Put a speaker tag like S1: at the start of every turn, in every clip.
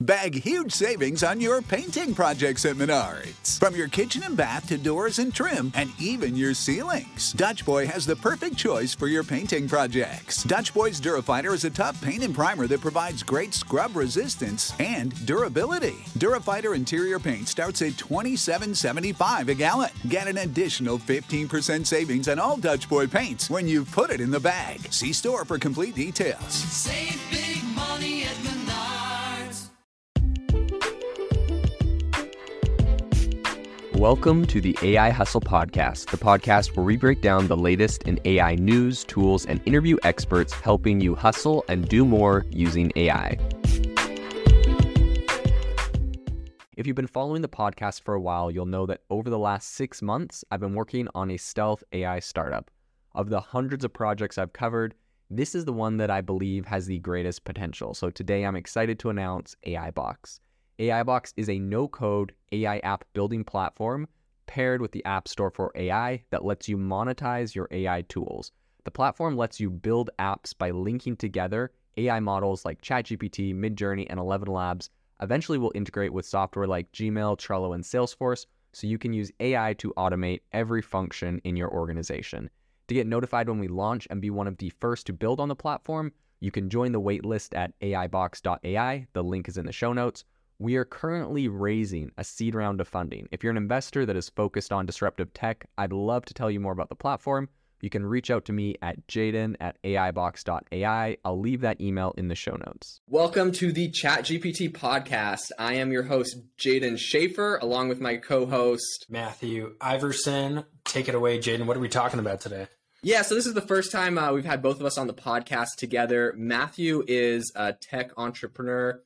S1: Bag huge savings on your painting projects at Menards. From your kitchen and bath to doors and trim, and even your ceilings. Dutch Boy has the perfect choice for your painting projects. Dutch Boy's Durafighter is a tough paint and primer that provides great scrub resistance and durability. Durafighter interior paint starts at $27.75 a gallon. Get an additional 15% savings on all Dutch Boy paints when you put it in the bag. See store for complete details.
S2: Save big money at Menards.
S3: Welcome to the AI Hustle Podcast, the podcast where we break down the latest in AI news, tools, and interview experts helping you hustle and do more using AI. If you've been following the podcast for a while, you'll know that over the last 6 months, I've been working on a stealth AI startup. Of the hundreds of projects I've covered, this is the one that I believe has the greatest potential. So today I'm excited to announce AIBox. AIBox is a no-code AI app building platform paired with the App Store for AI that lets you monetize your AI tools. The platform lets you build apps by linking together AI models like ChatGPT, Midjourney, and ElevenLabs. Eventually will integrate with software like Gmail, Trello, and Salesforce, so you can use AI to automate every function in your organization. To get notified when we launch and be one of the first to build on the platform, you can join the waitlist at aibox.ai. The link is in the show notes. We are currently raising a seed round of funding. If you're an investor that is focused on disruptive tech, I'd love to tell you more about the platform. You can reach out to me at jaden@aibox.ai. I'll leave that email in the show notes.
S4: Welcome to the ChatGPT podcast. I am your host, Jaden Schaefer, along with my co-host,
S5: Matthew Iverson. Take it away, Jaden. What are we talking about today?
S4: Yeah, so this is the first time we've had both of us on the podcast together. Matthew is a tech entrepreneur,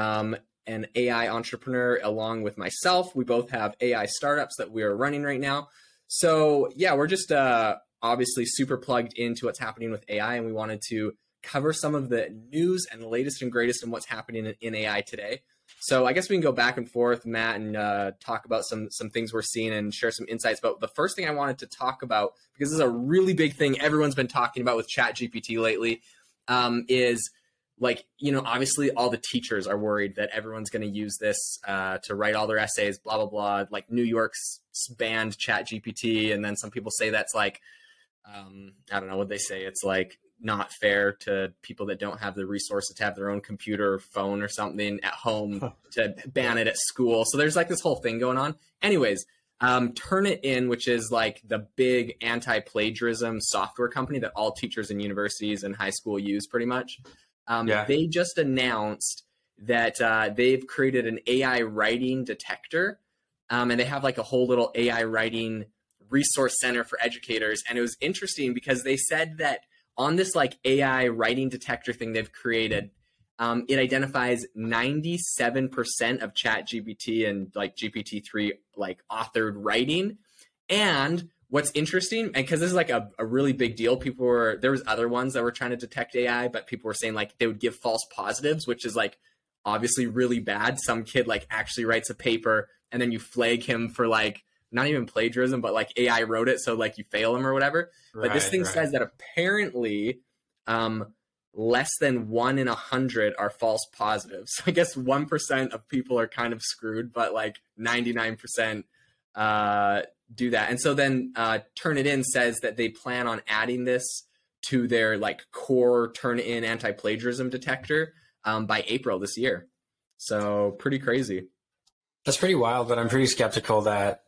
S4: an AI entrepreneur, along with myself. We both have AI startups that we are running right now. So yeah, we're just obviously super plugged into what's happening with AI, and we wanted to cover some of the news and the latest and greatest in what's happening in AI today. So I guess we can go back and forth, Matt, and talk about some things we're seeing and share some insights. But the first thing I wanted to talk about, because this is a really big thing everyone's been talking about with ChatGPT lately, is obviously all the teachers are worried that everyone's going to use this to write all their essays, blah, blah, blah. Like New York's banned ChatGPT. And then some people say that's like, I don't know what they say. It's like not fair to people that don't have the resources to have their own computer or phone or something at home to ban it at school. So there's like this whole thing going on. Anyways, Turnitin, which is like the big anti-plagiarism software company that all teachers in universities and high school use pretty much. They just announced that they've created an AI writing detector, and they have like a whole little AI writing resource center for educators. And it was interesting because they said that on this like AI writing detector thing they've created, it identifies 97% of ChatGPT and like GPT-3 like authored writing. And what's interesting, and because this is like a really big deal, there was other ones that were trying to detect AI, but people were saying like they would give false positives, which is like obviously really bad. Some kid like actually writes a paper and then you flag him for like not even plagiarism, but like AI wrote it, so like you fail him or whatever. But this thing says that apparently less than 1 in 100 are false positives. So I guess 1% of people are kind of screwed, but like 99% do that. And so then Turnitin says that they plan on adding this to their like core Turnitin anti-plagiarism detector by April this year. So pretty crazy.
S5: That's pretty wild, but I'm pretty skeptical that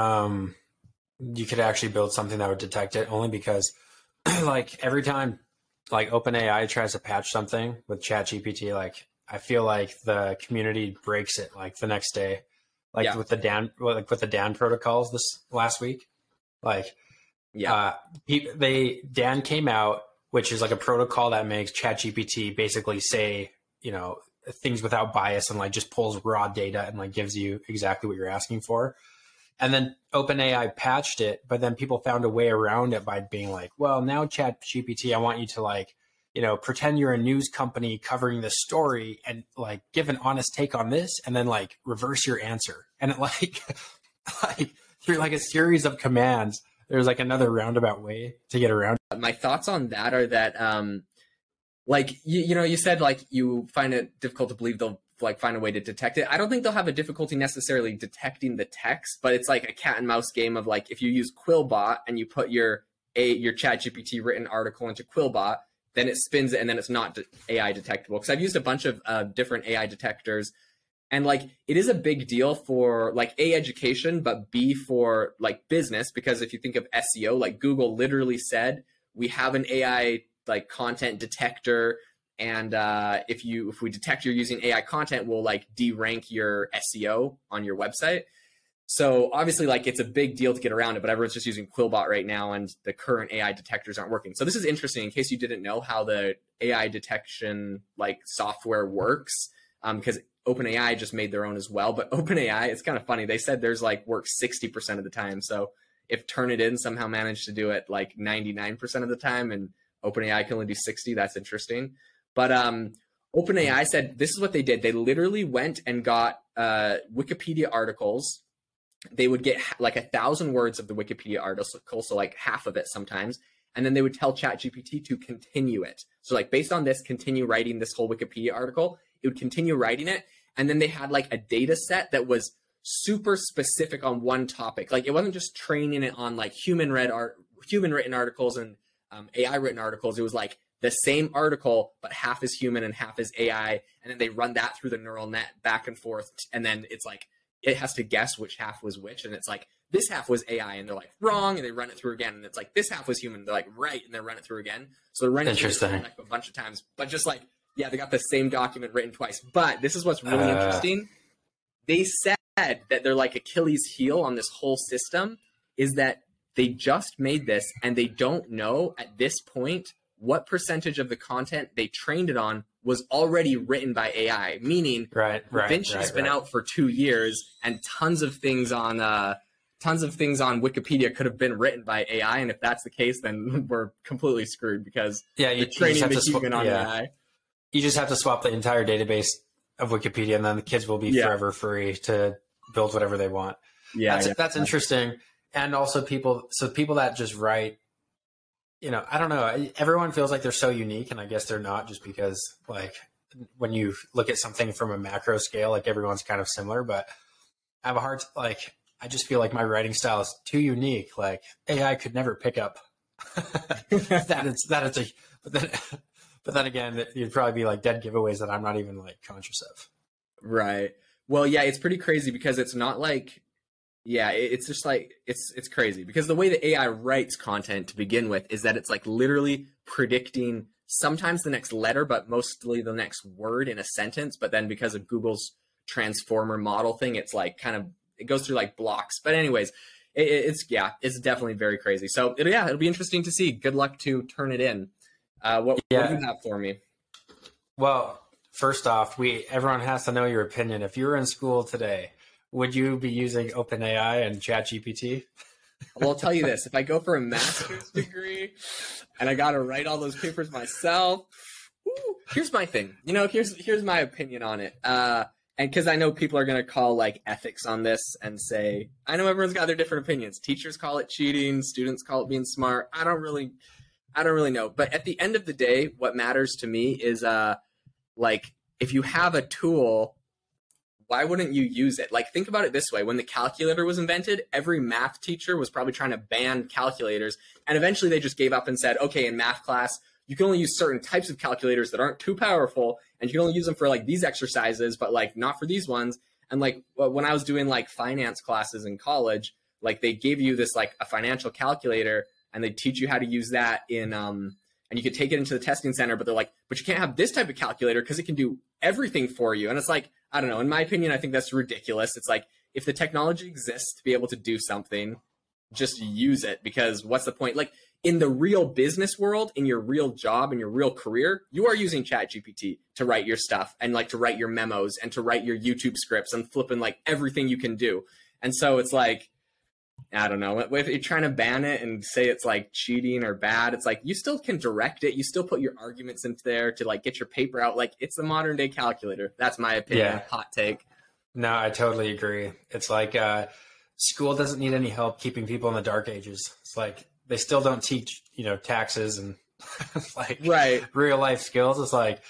S5: you could actually build something that would detect it, only because like every time like OpenAI tries to patch something with ChatGPT, like I feel like the community breaks it like the next day. With the Dan protocols this last week, Dan came out, which is like a protocol that makes ChatGPT basically say, things without bias and like just pulls raw data and like gives you exactly what you're asking for. And then OpenAI patched it, but then people found a way around it by being like, well, now ChatGPT, I want you to like, pretend you're a news company covering this story and like give an honest take on this and then like reverse your answer. And it like through like a series of commands, there's like another roundabout way to get around.
S4: My thoughts on that are that, you said like you find it difficult to believe they'll like find a way to detect it. I don't think they'll have a difficulty necessarily detecting the text, but it's like a cat and mouse game of like, if you use Quillbot and you put your ChatGPT written article into Quillbot, then it spins it and then it's not AI detectable. Because I've used a bunch of different AI detectors, and like it is a big deal for like A, education, but B, for like business. Because if you think of SEO, like Google literally said, we have an AI like content detector, and if we detect you're using AI content, we'll like derank your SEO on your website. So obviously, like it's a big deal to get around it, but everyone's just using Quillbot right now, and the current AI detectors aren't working. So this is interesting in case you didn't know how the AI detection like software works, because OpenAI just made their own as well. But OpenAI, it's kind of funny. They said theirs like works 60% of the time. So if Turnitin somehow managed to do it like 99% of the time, and OpenAI can only do 60, that's interesting. But OpenAI said this is what they did. They literally went and got Wikipedia articles. They would get like 1,000 words of the Wikipedia article, so like half of it sometimes, and then they would tell ChatGPT to continue it. So like based on this, continue writing this whole Wikipedia article. It would continue writing it, and then they had like a data set that was super specific on one topic. Like it wasn't just training it on like human written articles and AI written articles. It was like the same article, but half is human and half is AI, and then they run that through the neural net back and forth, and then it's like it has to guess which half was which, and it's like this half was AI, and they're like wrong, and they run it through again, and it's like this half was human, they're like right, and they run it through again. So they're running through like a bunch of times, but just like yeah, they got the same document written twice. But this is what's really interesting. They said that they're like Achilles' heel on this whole system is that they just made this, and they don't know at this point what percentage of the content they trained it on was already written by AI, meaning DaVinci has been out for 2 years, and tons of things on Wikipedia could have been written by AI. And if that's the case, then we're completely screwed because you're training the human on AI.
S5: You just have to swap the entire database of Wikipedia, and then the kids will be forever free to build whatever they want. That's interesting. And also people that just write, I don't know. Everyone feels like they're so unique, and I guess they're not, just because like when you look at something from a macro scale, like everyone's kind of similar, but I have a hard, like, I just feel like my writing style is too unique. Like AI could never pick up but then again, you'd probably be like dead giveaways that I'm not even like conscious of.
S4: Right. Well, yeah, it's pretty crazy because it's not like, it's just like, it's crazy because the way that AI writes content to begin with is that it's like literally predicting sometimes the next letter, but mostly the next word in a sentence. But then because of Google's transformer model thing, it's like kind of, it goes through like blocks. But anyways, it's definitely very crazy. So it'll be interesting to see. Good luck to Turnitin. What do you have for me?
S5: Well, first off, everyone has to know your opinion. If you were in school today, would you be using OpenAI and ChatGPT?
S4: Well, I'll tell you this. If I go for a master's degree and I got to write all those papers myself, here's my thing. Here's my opinion on it. And because I know people are going to call like ethics on this and say, I know everyone's got their different opinions. Teachers call it cheating. Students call it being smart. I don't really know. But at the end of the day, what matters to me is like if you have a tool, why wouldn't you use it? Like think about it this way. When the calculator was invented, every math teacher was probably trying to ban calculators. And eventually they just gave up and said, okay, in math class, you can only use certain types of calculators that aren't too powerful. And you can only use them for like these exercises, but like not for these ones. And like when I was doing like finance classes in college, like they gave you this like a financial calculator, and they teach you how to use that in, and you could take it into the testing center, but they're like, but you can't have this type of calculator because it can do everything for you. And it's like, I don't know, in my opinion, I think that's ridiculous. It's like, if the technology exists to be able to do something, just use it, because what's the point? Like in the real business world, in your real job, in your real career, you are using ChatGPT to write your stuff and like to write your memos and to write your YouTube scripts and flipping like everything you can do. And so it's like, I don't know, if you're trying to ban it and say it's like cheating or bad, it's like you still can direct it. You still put your arguments into there to like get your paper out. Like it's the modern day calculator. That's my opinion. Hot take.
S5: No, I totally agree. It's like school doesn't need any help keeping people in the dark ages. It's like they still don't teach, taxes and like real life skills. It's like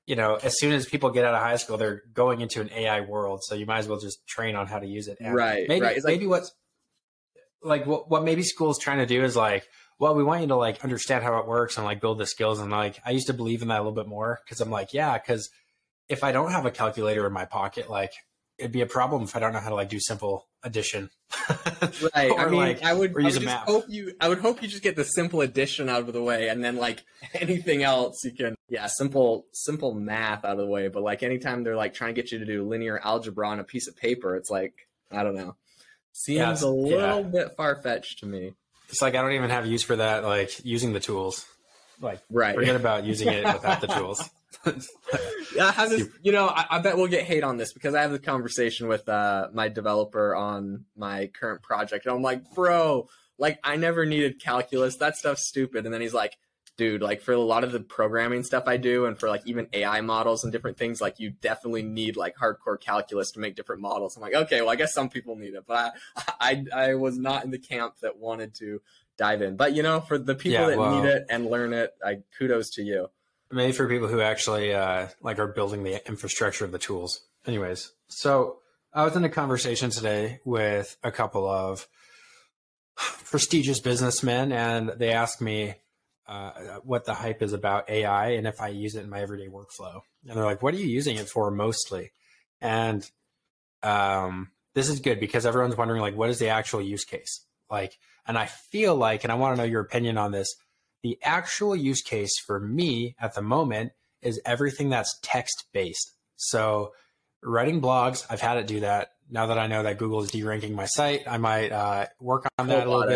S5: as soon as people get out of high school, they're going into an AI world. So you might as well just train on how to use it. And
S4: Right.
S5: Maybe,
S4: Right. It's like,
S5: maybe what maybe school's trying to do is like, well, we want you to like understand how it works and like build the skills. And like, I used to believe in that a little bit more because I'm like, yeah, because if I don't have a calculator in my pocket, like it'd be a problem if I don't know how to like do simple addition.
S4: right.
S5: Or
S4: I mean,
S5: like,
S4: I would
S5: use a
S4: just
S5: map.
S4: I would hope you just get the simple addition out of the way, and then like anything else you can, simple math out of the way. But like anytime they're like trying to get you to do linear algebra on a piece of paper, it's like, I don't know, seems a little bit far fetched to me.
S5: It's like I don't even have use for that, like using the tools. Like, forget about using it without the tools.
S4: Yeah, I bet we'll get hate on this because I have the conversation with my developer on my current project. And I'm like, bro, like I never needed calculus. That stuff's stupid. And then he's like, dude, like for a lot of the programming stuff I do and for like even AI models and different things, like you definitely need like hardcore calculus to make different models. I'm like, okay, well, I guess some people need it, but I was not in the camp that wanted to dive in. But for the people that need it and learn it, kudos to you.
S5: Maybe for people who actually like are building the infrastructure of the tools. Anyways, so I was in a conversation today with a couple of prestigious businessmen, and they asked me what the hype is about AI and if I use it in my everyday workflow. And they're like, what are you using it for mostly? And this is good because everyone's wondering, like, what is the actual use case? Like, and I feel like, and I want to know your opinion on this, the actual use case for me at the moment is everything that's text-based. So writing blogs, I've had it do that. Now that I know that Google is deranking my site, I might work on that a little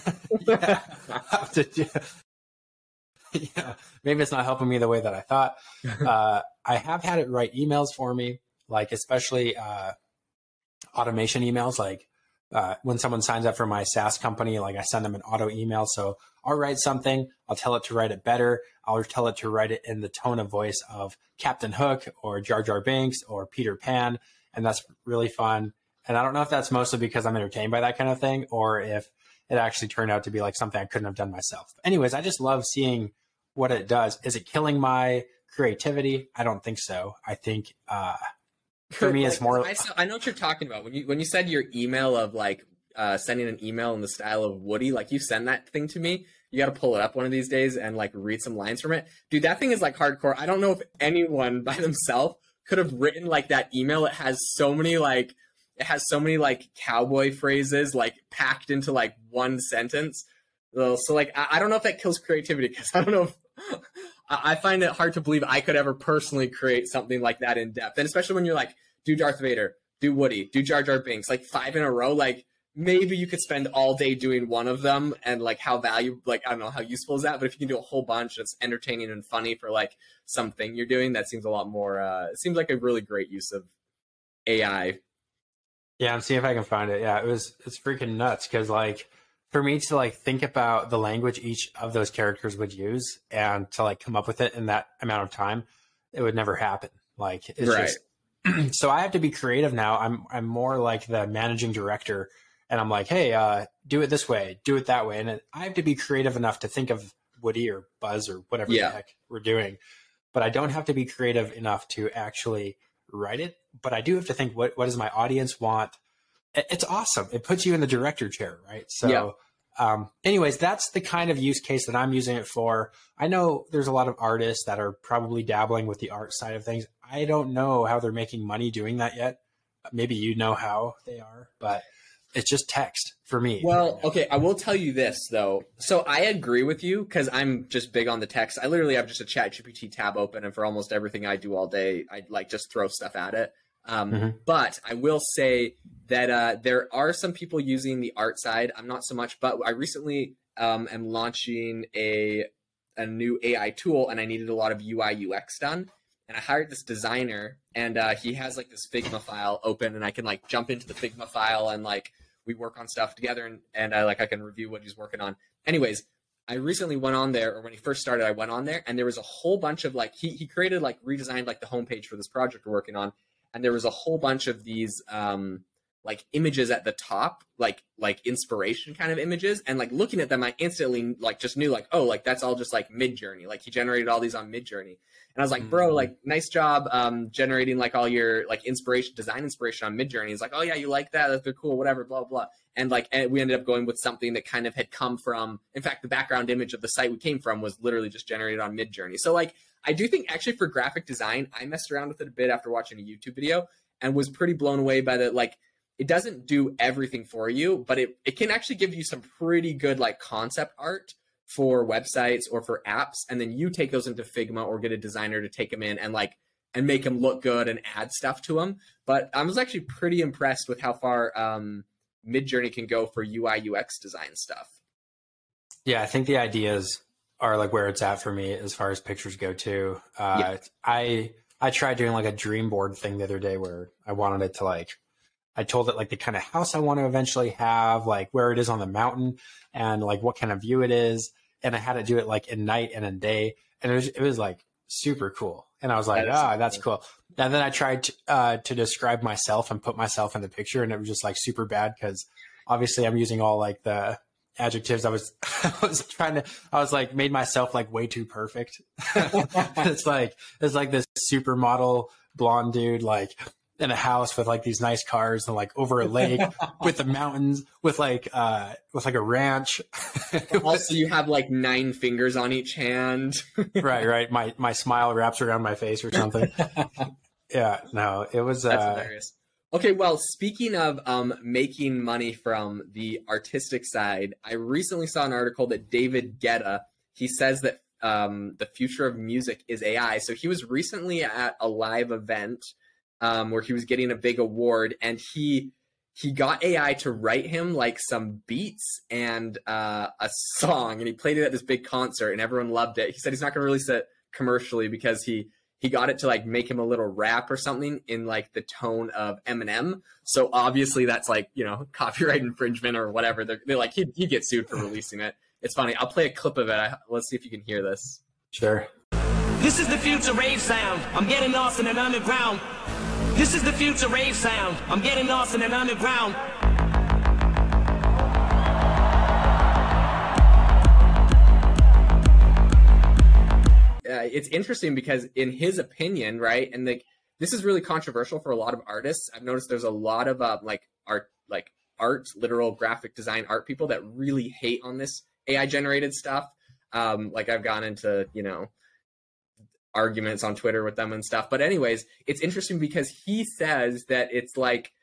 S5: bit. Yeah, maybe it's not helping me the way that I thought. I have had it write emails for me, like especially automation emails, like when someone signs up for my SaaS company, like I send them an auto email. So I'll write something, I'll tell it to write it better. I'll tell it to write it in the tone of voice of Captain Hook or Jar Jar Binks or Peter Pan. And that's really fun. And I don't know if that's mostly because I'm entertained by that kind of thing or if it actually turned out to be like something I couldn't have done myself. Anyways, I just love seeing what it does. Is it killing my creativity? I don't think so. I think for me, it's more.
S4: I know what you're talking about when you said your email of like sending an email in the style of Woody. Like you send that thing to me, you got to pull it up one of these days and like read some lines from it, dude. That thing is like hardcore. I don't know if anyone by themselves could have written like that email. It has so many like cowboy phrases like packed into like one sentence. So like I don't know if that kills creativity because I don't know if I find it hard to believe I could ever personally create something like that in depth. And especially when you're like, do Darth Vader, do Woody, do Jar Jar Binks, like 5 in a row, like maybe you could spend all day doing one of them and like how valuable, like, I don't know how useful is that, but if you can do a whole bunch that's entertaining and funny for like something you're doing, that seems a lot more, it seems like a really great use of AI.
S5: Yeah, I'm seeing if I can find it. Yeah, it's freaking nuts because like, for me to like think about the language each of those characters would use and to like come up with it in that amount of time, it would never happen. Like it's just so I have to be creative now. I'm more like the managing director and I'm like, hey, do it this way, do it that way. And I have to be creative enough to think of Woody or Buzz or whatever the heck we're doing. But I don't have to be creative enough to actually write it. But I do have to think, what does my audience want? It's awesome. It puts you in the director chair, right? So anyways, that's the kind of use case that I'm using it for. I know there's a lot of artists that are probably dabbling with the art side of things. I don't know how they're making money doing that yet. Maybe you know how they are, but it's just text for me.
S4: Well, okay, I will tell you this though. So I agree with you because I'm just big on the text. I literally have just a ChatGPT tab open, and for almost everything I do all day, I like just throw stuff at it. But I will say that there are some people using the art side. I'm not so much, but I recently am launching a new AI tool, and I needed a lot of UI UX done. And I hired this designer, and he has like this Figma file open, and I can like jump into the Figma file and like we work on stuff together, and I can review what he's working on. Anyways, I recently went on there, or when he first started, I went on there, and there was a whole bunch of like he created like redesigned like the homepage for this project we're working on. And there was a whole bunch of these like images at the top, like inspiration kind of images, and like looking at them, I instantly like just knew like, oh, like that's all just like Midjourney. Like he generated all these on Midjourney, and I was like, bro, like nice job generating like all your like design inspiration on Midjourney. He's like, oh yeah, you like that? That's cool, whatever, blah blah. And like we ended up going with something that kind of had come from. In fact, the background image of the site we came from was literally just generated on Midjourney. So like I do think actually for graphic design, I messed around with it a bit after watching a YouTube video and was pretty blown away by the like. It doesn't do everything for you, but it can actually give you some pretty good like concept art for websites or for apps. And then you take those into Figma or get a designer to take them in and make them look good and add stuff to them. But I was actually pretty impressed with how far Midjourney can go for UI UX design stuff.
S5: Yeah, I think the ideas are like where it's at for me as far as pictures go too. I tried doing like a dream board thing the other day where I wanted it to like, I told it like the kind of house I want to eventually have, like where it is on the mountain and like what kind of view it is. And I had to do it like in night and in day. And it was like super cool. And I was like, that's cool. And then I tried to describe myself and put myself in the picture. And it was just like super bad because obviously I'm using all like the adjectives. I was like made myself like way too perfect. It's like this supermodel blonde dude, like in a house with like these nice cars and like over a lake with the mountains with like a ranch.
S4: Also, you have like 9 fingers on each hand.
S5: Right. My smile wraps around my face or something. Yeah, no, it was.
S4: That's hilarious. Okay, well, speaking of making money from the artistic side, I recently saw an article that David Guetta, he says that the future of music is AI. So he was recently at a live event where he was getting a big award, and he got AI to write him like some beats and a song, and he played it at this big concert, and everyone loved it. He said he's not going to release it commercially because he got it to like make him a little rap or something in like the tone of Eminem. So obviously that's like, you know, copyright infringement or whatever. They're like, he'd get sued for releasing it. It's funny. I'll play a clip of it. Let's see if you can hear this.
S5: Sure.
S6: This is the future rave sound. I'm getting lost in an underground. This is the future rave sound. I'm getting lost in an underground.
S4: It's interesting because in his opinion, right, and like this is really controversial for a lot of artists. I've noticed there's a lot of art, literal graphic design art people that really hate on this AI generated stuff. Like I've gone into, you know, arguments on Twitter with them and stuff. But anyways, it's interesting because he says that it's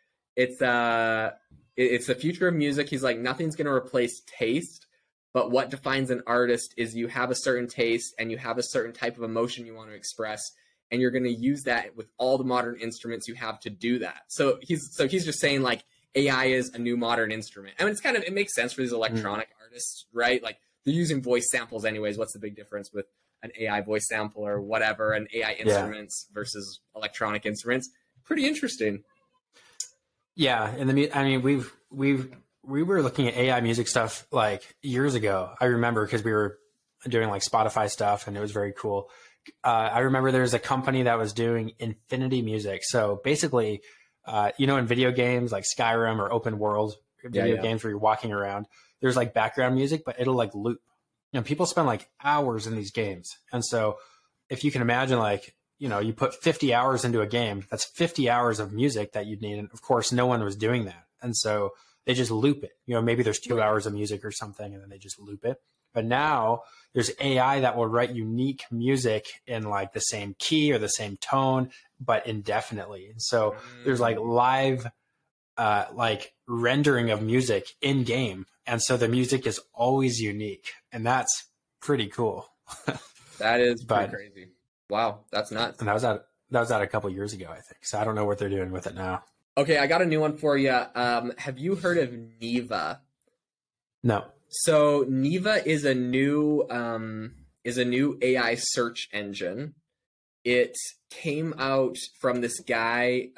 S4: the future of music. He's like, nothing's going to replace taste. But what defines an artist is you have a certain taste and you have a certain type of emotion you want to express, and you're going to use that with all the modern instruments you have to do that. So he's just saying like AI is a new modern instrument. I mean, it makes sense for these electronic artists, right? Like they're using voice samples anyways. What's the big difference with an AI voice sample or whatever, and AI instruments versus electronic instruments? Pretty interesting.
S5: Yeah, and we were looking at AI music stuff like years ago. I remember because we were doing like Spotify stuff and it was very cool. I remember there was a company that was doing infinity music. So basically, in video games like Skyrim or open world video games where you're walking around, there's like background music, but it'll like loop. You know, people spend like hours in these games. And so if you can imagine like, you know, you put 50 hours into a game, that's 50 hours of music that you'd need. And of course, no one was doing that. And so they just loop it. You know, maybe there's 2 hours of music or something, and then they just loop it. But now there's AI that will write unique music in like the same key or the same tone, but indefinitely. And so there's like live, like rendering of music in game. And so the music is always unique, and that's pretty cool.
S4: That is pretty crazy. Wow. That's nuts.
S5: And that was out a couple years ago, I think. So I don't know what they're doing with it now.
S4: Okay, I got a new one for you. Have you heard of Neva?
S5: No.
S4: So Neva is a new AI search engine. It came out from this guy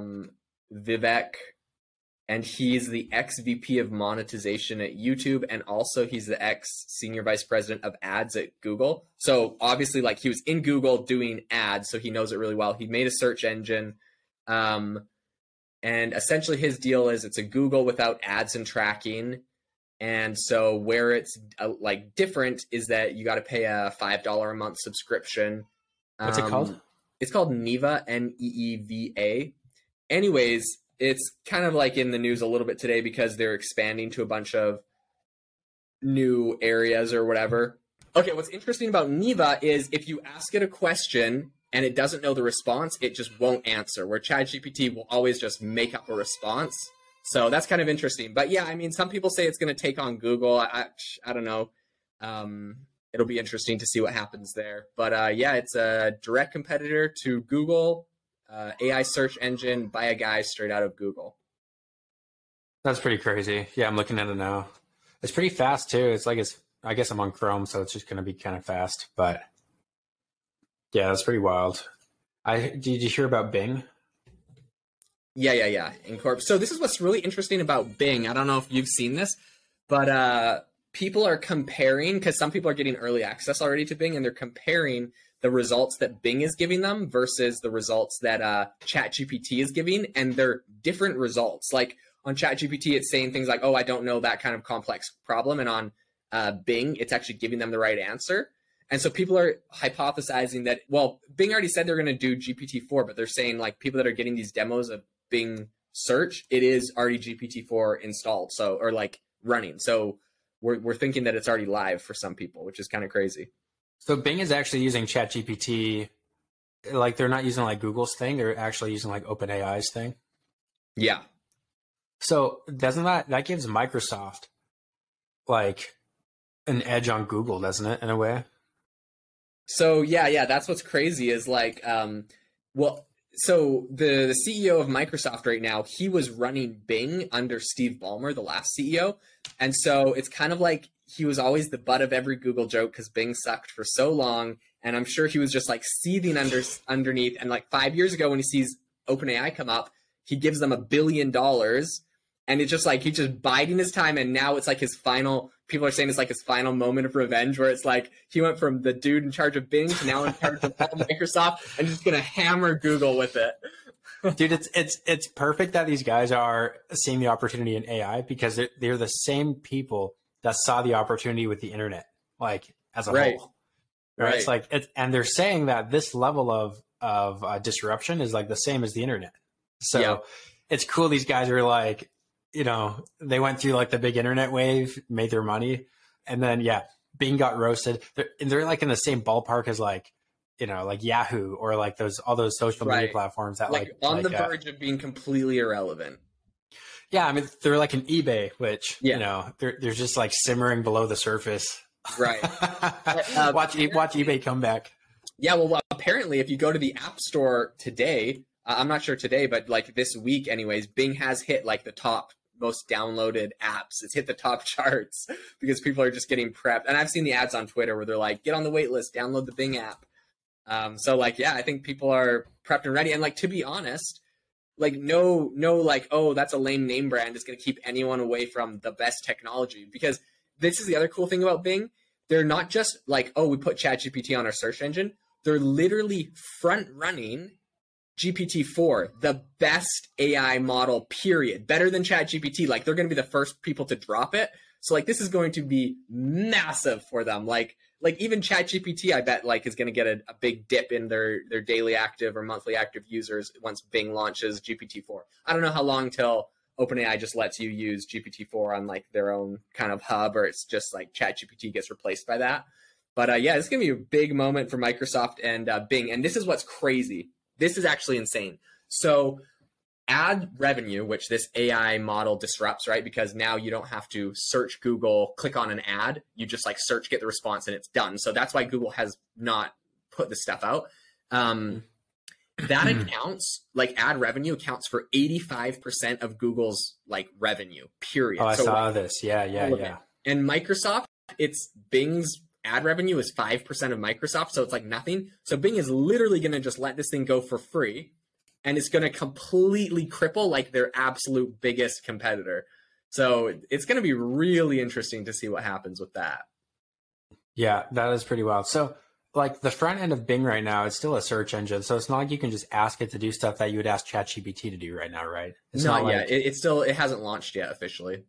S4: Vivek, and he's the ex-VP of monetization at YouTube, and also he's the ex-senior vice president of ads at Google. So obviously, like he was in Google doing ads, so he knows it really well. He made a search engine. And essentially his deal is it's a Google without ads and tracking. And so where it's like different is that you got to pay a $5 a month subscription.
S5: What's it called?
S4: It's called Neeva, Neeva. Anyways, it's kind of like in the news a little bit today because they're expanding to a bunch of new areas or whatever. Okay, what's interesting about Neeva is if you ask it a question and it doesn't know the response, it just won't answer, where ChatGPT will always just make up a response. So that's kind of interesting. But yeah, I mean, some people say it's going to take on Google. I don't know. It'll be interesting to see what happens there. But yeah, it's a direct competitor to Google, AI search engine by a guy straight out of Google.
S5: That's pretty crazy. Yeah, I'm looking at it now. It's pretty fast too. It's like I guess I'm on Chrome, so it's just going to be kind of fast. But yeah, that's pretty wild. Did you hear about Bing?
S4: Yeah. So this is what's really interesting about Bing. I don't know if you've seen this, but people are comparing, because some people are getting early access already to Bing, and they're comparing the results that Bing is giving them versus the results that ChatGPT is giving, and they're different results. Like on ChatGPT, it's saying things like, oh, I don't know that kind of complex problem. And on Bing, it's actually giving them the right answer. And so people are hypothesizing that, well, Bing already said they're going to do GPT-4, but they're saying like people that are getting these demos of Bing search, it is already GPT-4 installed, so, or like running. So we're thinking that it's already live for some people, which is kind of crazy.
S5: So Bing is actually using ChatGPT, like they're not using like Google's thing, they're actually using like OpenAI's thing.
S4: Yeah.
S5: So doesn't that gives Microsoft like an edge on Google, doesn't it, in a way?
S4: So yeah, that's what's crazy is like, so the CEO of Microsoft right now, he was running Bing under Steve Ballmer, the last CEO. And so it's kind of like he was always the butt of every Google joke because Bing sucked for so long. And I'm sure he was just like seething underneath. And like 5 years ago when he sees OpenAI come up, he gives them $1 billion. And it's just like he's just biding his time. And now it's like his final, people are saying it's like his final moment of revenge, where it's like he went from the dude in charge of Bing to now in charge of all Microsoft and just going to hammer Google with it.
S5: Dude, it's perfect that these guys are seeing the opportunity in AI, because they're the same people that saw the opportunity with the internet, like as a whole. Right. It's like, and they're saying that this level of disruption is like the same as the internet. So it's cool. These guys are like, you know, they went through like the big internet wave, made their money, and then Bing got roasted. They're like in the same ballpark as like, you know, like Yahoo or like all those social media platforms that like
S4: on the verge of being completely irrelevant.
S5: Yeah, I mean they're like an eBay, which you know they're just like simmering below the surface.
S4: Right.
S5: Watch eBay come back.
S4: Yeah, well, apparently, if you go to the App Store today, I'm not sure today, but like this week, anyways, Bing has hit like the top most downloaded apps. It's hit the top charts because people are just getting prepped. And I've seen the ads on Twitter where they're like, get on the wait list, download the Bing app. So like, yeah, I think people are prepped and ready. And like, to be honest, like no, like, oh, that's a lame name brand is going to keep anyone away from the best technology. Because this is the other cool thing about Bing. They're not just like, oh, we put ChatGPT on our search engine. They're literally front running GPT-4, the best AI model, period. Better than ChatGPT. Like, they're going to be the first people to drop it. So, like, this is going to be massive for them. Like even ChatGPT, I bet, like, is going to get a big dip in their daily active or monthly active users once Bing launches GPT-4. I don't know how long till OpenAI just lets you use GPT-4 on, like, their own kind of hub, or it's just, like, ChatGPT gets replaced by that. But, yeah, it's going to be a big moment for Microsoft and Bing. And this is what's crazy. This is actually insane. So ad revenue, which this AI model disrupts, right? Because now you don't have to search Google, click on an ad. You just like search, get the response, and it's done. So that's why Google has not put this stuff out. That accounts, like ad revenue accounts for 85% of Google's like revenue, period.
S5: Oh, I saw
S4: like,
S5: this. Yeah.
S4: And Microsoft, it's Bing's ad revenue is 5% of Microsoft, so it's like nothing. So Bing is literally going to just let this thing go for free, and it's going to completely cripple like their absolute biggest competitor. So it's going to be really interesting to see what happens with that.
S5: Yeah, that is pretty wild. So like the front end of Bing right now, it's still a search engine. So it's not like you can just ask it to do stuff that you would ask ChatGPT to do right now, right? It's
S4: not
S5: like,
S4: yet. It hasn't launched yet officially,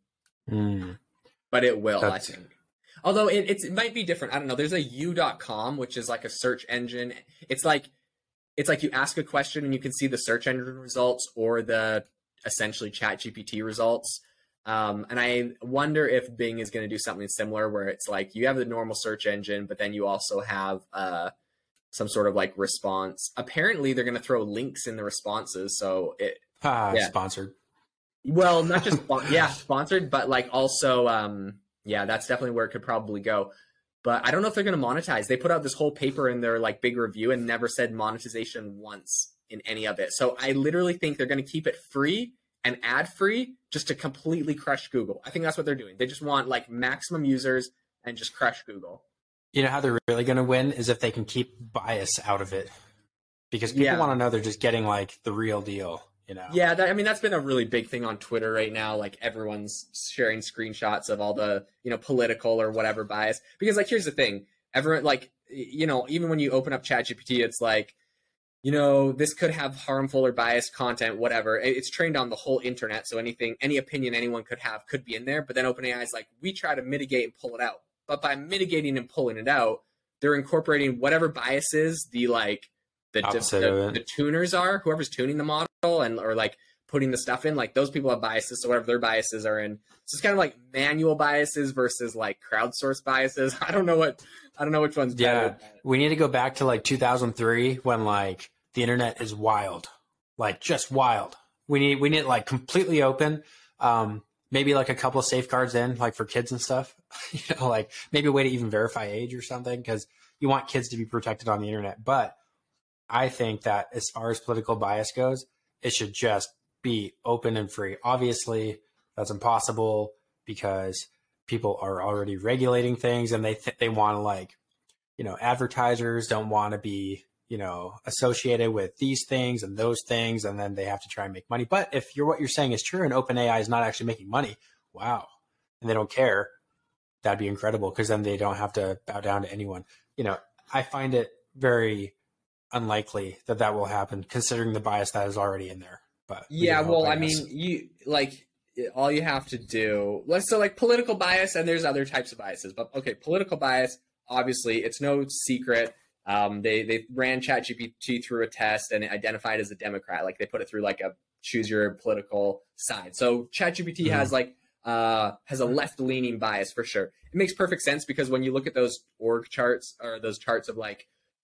S4: but it will, I think. Although it might be different. I don't know. There's a u.com, which is like a search engine. It's like you ask a question and you can see the search engine results or the essentially ChatGPT results. And I wonder if Bing is going to do something similar where it's like you have the normal search engine, but then you also have some sort of like response. Apparently, they're going to throw links in the responses. So
S5: sponsored.
S4: Well, not just sponsored, but like also, that's definitely where it could probably go. But I don't know if they're going to monetize. They put out this whole paper in their like big review and never said monetization once in any of it. So I literally think they're going to keep it free and ad free just to completely crush Google. I think that's what they're doing. They just want like maximum users and just crush Google.
S5: You know how they're really going to win is if they can keep bias out of it, because people want to know they're just getting like the real deal. You know? Yeah,
S4: that's been a really big thing on Twitter right now. Like everyone's sharing screenshots of all the political or whatever bias. Because like here's the thing, everyone like even when you open up ChatGPT, it's like this could have harmful or biased content, whatever. It's trained on the whole internet, so any opinion anyone could have could be in there. But then OpenAI is like, we try to mitigate and pull it out. But by mitigating and pulling it out, they're incorporating whatever biases the tuners are, whoever's tuning the model or like putting the stuff in, like those people have biases, so whatever their biases are in. So it's kind of like manual biases versus like crowdsourced biases. I don't know which one's better.
S5: Yeah, we need to go back to like 2003 when like the internet is wild, like just wild. We need like completely open. Maybe like a couple of safeguards in, like for kids and stuff. Like maybe a way to even verify age or something, because you want kids to be protected on the internet. But I think that as far as political bias goes, it should just be open and free. Obviously, that's impossible because people are already regulating things, and they want to like, advertisers don't want to be, associated with these things and those things, and then they have to try and make money. But if what you're saying is true and OpenAI is not actually making money, wow, and they don't care, that'd be incredible, because then they don't have to bow down to anyone. I find it very unlikely that will happen, considering the bias that is already in there. But
S4: all you have to do, so like political bias, and there's other types of biases, but okay, political bias, obviously it's no secret. They ran ChatGPT through a test and it identified as a Democrat. Like they put it through like a choose your political side. So ChatGPT has a left-leaning bias for sure. It makes perfect sense, because when you look at those org charts or those charts of like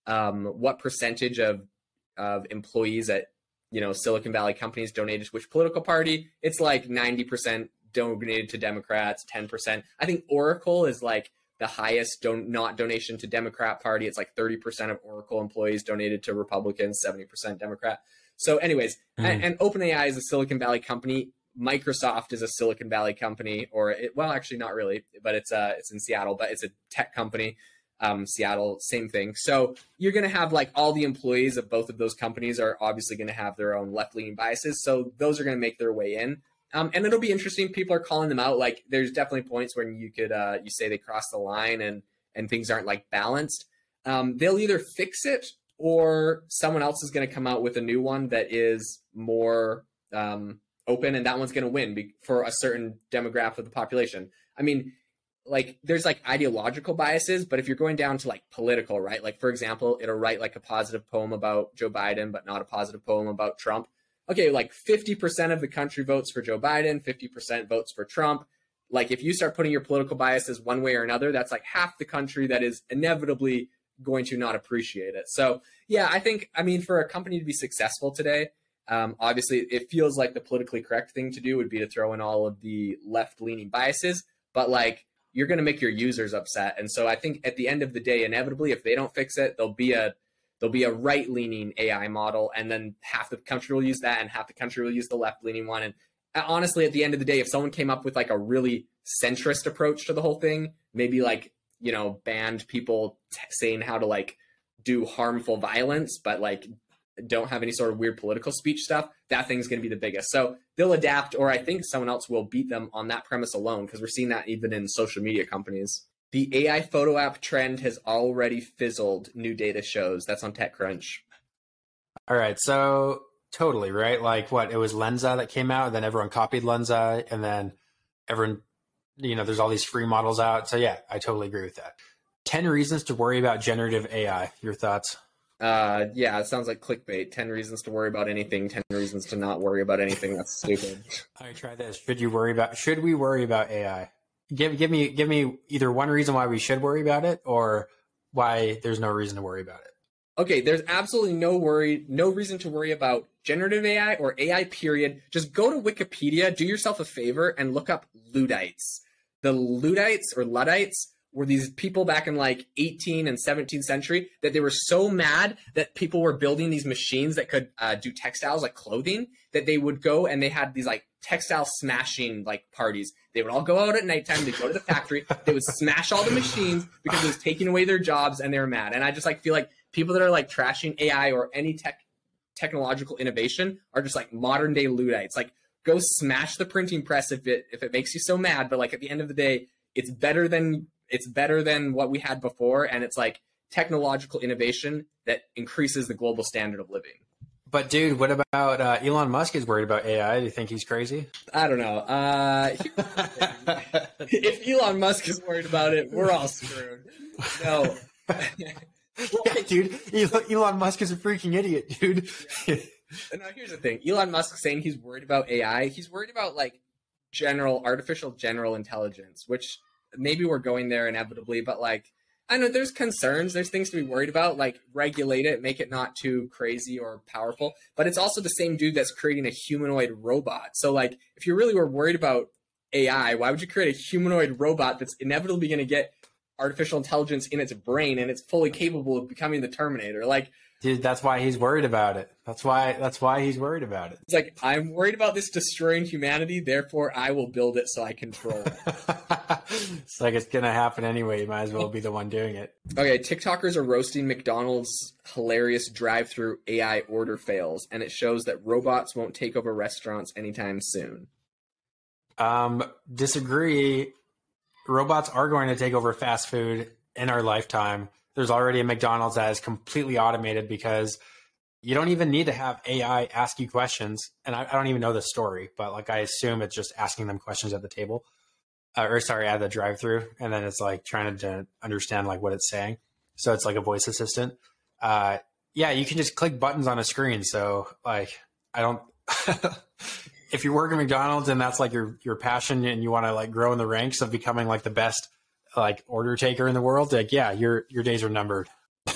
S4: what percentage of employees at Silicon Valley companies donated to which political party, it's like 90% donated to Democrats, 10%. I think Oracle is like the highest not donation to Democrat party. It's like 30% of Oracle employees donated to Republicans, 70% Democrat. So anyways, and OpenAI is a Silicon Valley company. Microsoft is a Silicon Valley company, actually not really, but it's in Seattle, but it's a tech company. Seattle, same thing. So you're going to have like all the employees of both of those companies are obviously going to have their own left-leaning biases. So those are going to make their way in. And it'll be interesting. People are calling them out. Like there's definitely points when you could, you say they cross the line and things aren't like balanced. They'll either fix it or someone else is going to come out with a new one that is more open, and that one's going to win for a certain demographic of the population. I mean, like there's like ideological biases, but if you're going down to like political, right? Like for example, it'll write like a positive poem about Joe Biden, but not a positive poem about Trump. Okay, like 50% of the country votes for Joe Biden, 50% votes for Trump. Like if you start putting your political biases one way or another, that's like half the country that is inevitably going to not appreciate it. So yeah, I mean, for a company to be successful today, obviously it feels like the politically correct thing to do would be to throw in all of the left-leaning biases, but like you're going to make your users upset. And so I think at the end of the day, inevitably, if they don't fix it, there'll be a right-leaning AI model, and then half the country will use that and half the country will use the left-leaning one. And honestly, at the end of the day, if someone came up with like a really centrist approach to the whole thing, maybe like, banned people saying how to like do harmful violence, but like don't have any sort of weird political speech stuff, that thing's going to be the biggest. So they'll adapt, or I think someone else will beat them on that premise alone, because we're seeing that even in social media companies. The AI photo app trend has already fizzled, new data shows. That's on TechCrunch.
S5: All right, so totally, right? Like what, it was Lensa that came out, and then everyone copied Lensa, and then everyone, there's all these free models out. So yeah, I totally agree with that. 10 reasons to worry about generative AI. Your thoughts?
S4: Yeah, it sounds like clickbait. 10 reasons to worry about anything, 10 reasons to not worry about anything. That's stupid.
S5: All right, try this. Should we worry about AI? Give me either one reason why we should worry about it, or why there's no reason to worry about it.
S4: Okay, there's absolutely no reason to worry about generative AI or AI period. Just go to Wikipedia, do yourself a favor, and look up Luddites. The Luddites or Luddites were these people back in like 18th and 17th century that they were so mad that people were building these machines that could do textiles like clothing, that they would go and they had these like textile smashing like parties. They would all go out at nighttime, they'd go to the factory, they would smash all the machines because it was taking away their jobs, and they were mad. And I just like feel like people that are like trashing AI or any technological innovation are just like modern day Luddites. Like, go smash the printing press if it makes you so mad, but like at the end of the day, it's better than what we had before, and it's like technological innovation that increases the global standard of living.
S5: But dude, what about Elon Musk is worried about AI? Do you think he's crazy?
S4: I don't know. If Elon Musk is worried about it, we're all screwed. No.
S5: Yeah, dude. Elon Musk is a freaking idiot, dude.
S4: Yeah. No, here's the thing. Elon Musk saying he's worried about AI. He's worried about like artificial general intelligence, which maybe we're going there inevitably, but like, I know there's concerns, there's things to be worried about, like regulate it, make it not too crazy or powerful, but it's also the same dude that's creating a humanoid robot. So like, if you really were worried about AI, why would you create a humanoid robot that's inevitably going to get artificial intelligence in its brain and it's fully capable of becoming the Terminator? Like,
S5: dude, that's why he's worried about it. That's why he's worried about it.
S4: It's like, I'm worried about this destroying humanity, therefore I will build it so I control it.
S5: It's like, it's gonna happen anyway. You might as well be the one doing it.
S4: Okay, TikTokers are roasting McDonald's hilarious drive-through AI order fails, and it shows that robots won't take over restaurants anytime soon.
S5: Disagree. Robots are going to take over fast food in our lifetime. There's already a McDonald's that is completely automated because you don't even need to have AI ask you questions. And I don't even know the story, but like, I assume it's just asking them questions at the table at the drive-through. And then it's like trying to understand like what it's saying. So it's like a voice assistant. Yeah, you can just click buttons on a screen. So like, if you work at McDonald's and that's like your passion and you want to like grow in the ranks of becoming like the best like order taker in the world, like, yeah, your days are numbered.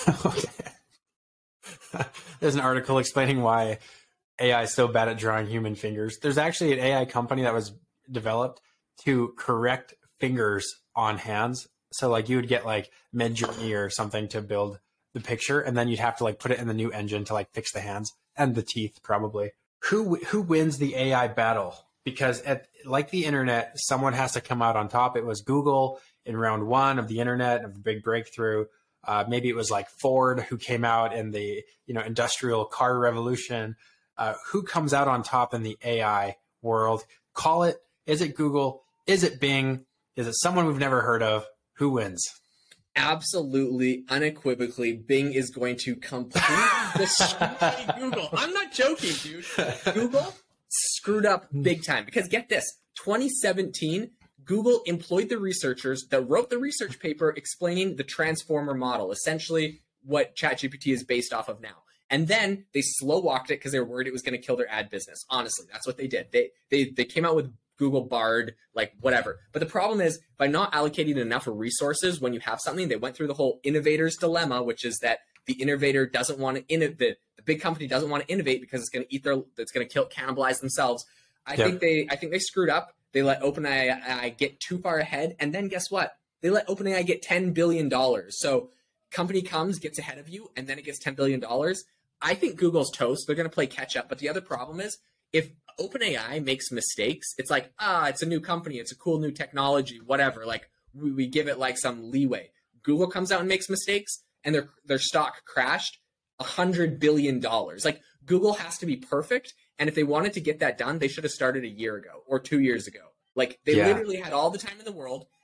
S5: There's an article explaining why AI is so bad at drawing human fingers. There's actually an AI company that was developed to correct fingers on hands. So like, you would get like Midjourney or something to build the picture, and then you'd have to like put it in the new engine to like fix the hands and the teeth probably. Who wins the AI battle? Because like the internet, someone has to come out on top. It was Google in round one of the internet, of the big breakthrough. Maybe it was like Ford who came out in the industrial car revolution. Who comes out on top in the AI world? Call it. Is it Google? Is it Bing? Is it someone we've never heard of? Who wins?
S4: Absolutely, unequivocally, Bing is going to completely destroy Google. I'm not joking, dude. Google screwed up big time, because get this, 2017, Google employed the researchers that wrote the research paper explaining the transformer model, essentially what ChatGPT is based off of now. And then they slow walked it because they were worried it was going to kill their ad business. Honestly, that's what they did. They came out with Google Bard, like whatever. But the problem is, by not allocating enough resources when you have something, they went through the whole innovator's dilemma, which is that the innovator doesn't want to innovate. The big company doesn't want to innovate because it's going to cannibalize themselves. I think they screwed up. They let OpenAI get too far ahead, and then guess what? They let OpenAI get $10 billion. So company comes, gets ahead of you, and then it gets $10 billion. I think Google's toast. They're going to play catch up. But the other problem is, if OpenAI makes mistakes, it's like, it's a new company, it's a cool new technology, whatever. Like we give it like some leeway. Google comes out and makes mistakes, and their stock crashed $100 billion. Like, Google has to be perfect. And if they wanted to get that done, they should have started a year ago or 2 years ago. Like, they literally had all the time in the world.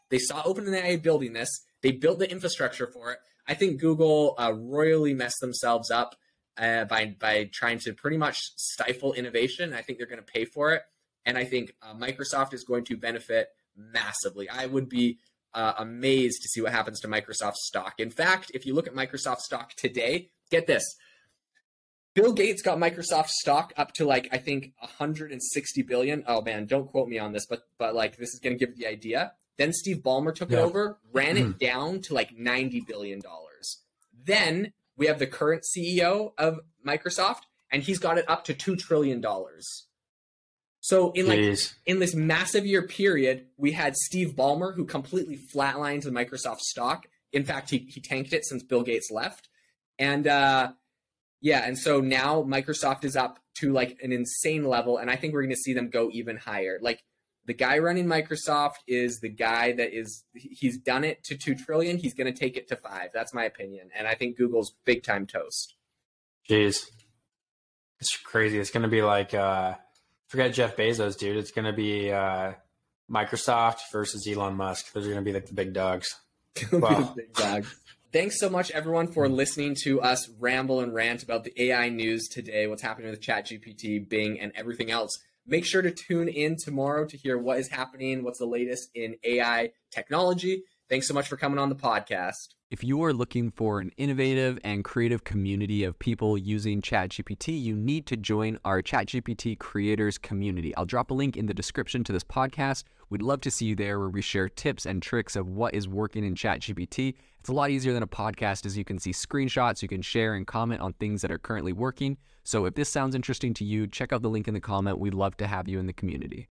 S4: They saw OpenAI building this. They built the infrastructure for it. I think Google royally messed themselves up by trying to pretty much stifle innovation. I think they're going to pay for it. And I think Microsoft is going to benefit massively. I would be amazed to see what happens to Microsoft stock. In fact, if you look at Microsoft stock today, get this. Bill Gates got Microsoft stock up to like, I think 160 billion. Oh man, don't quote me on this, but like this is going to give the idea. Then Steve Ballmer took it over, ran it down to like $90 billion. Then we have the current CEO of Microsoft, and he's got it up to $2 trillion. So in this massive year period, we had Steve Ballmer, who completely flatlined the Microsoft stock. In fact, he tanked it since Bill Gates left. And and so now Microsoft is up to like an insane level, and I think we're going to see them go even higher. Like the guy running Microsoft is the guy that he's done it to 2 trillion. He's going to take it to 5. That's my opinion. And I think Google's big time toast.
S5: Jeez. It's crazy. It's going to be like, forget Jeff Bezos, dude. It's going to be Microsoft versus Elon Musk. Those are going to be like the big dogs. Wow.
S4: Big dogs. Thanks so much, everyone, for listening to us ramble and rant about the AI news today, what's happening with ChatGPT, Bing, and everything else. Make sure to tune in tomorrow to hear what is happening, what's the latest in AI technology. Thanks so much for coming on the podcast.
S3: If you are looking for an innovative and creative community of people using ChatGPT, you need to join our ChatGPT creators community. I'll drop a link in the description to this podcast. We'd love to see you there, where we share tips and tricks of what is working in ChatGPT. It's a lot easier than a podcast, as you can see screenshots, you can share and comment on things that are currently working. So if this sounds interesting to you, check out the link in the comment. We'd love to have you in the community.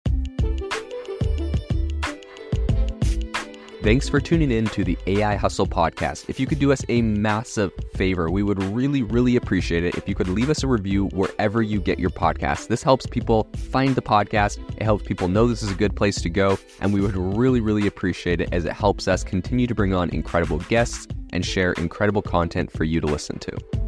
S3: Thanks for tuning in to the AI Hustle podcast. If you could do us a massive favor, we would really, really appreciate it if you could leave us a review wherever you get your podcasts. This helps people find the podcast. It helps people know this is a good place to go. And we would really, really appreciate it, as it helps us continue to bring on incredible guests and share incredible content for you to listen to.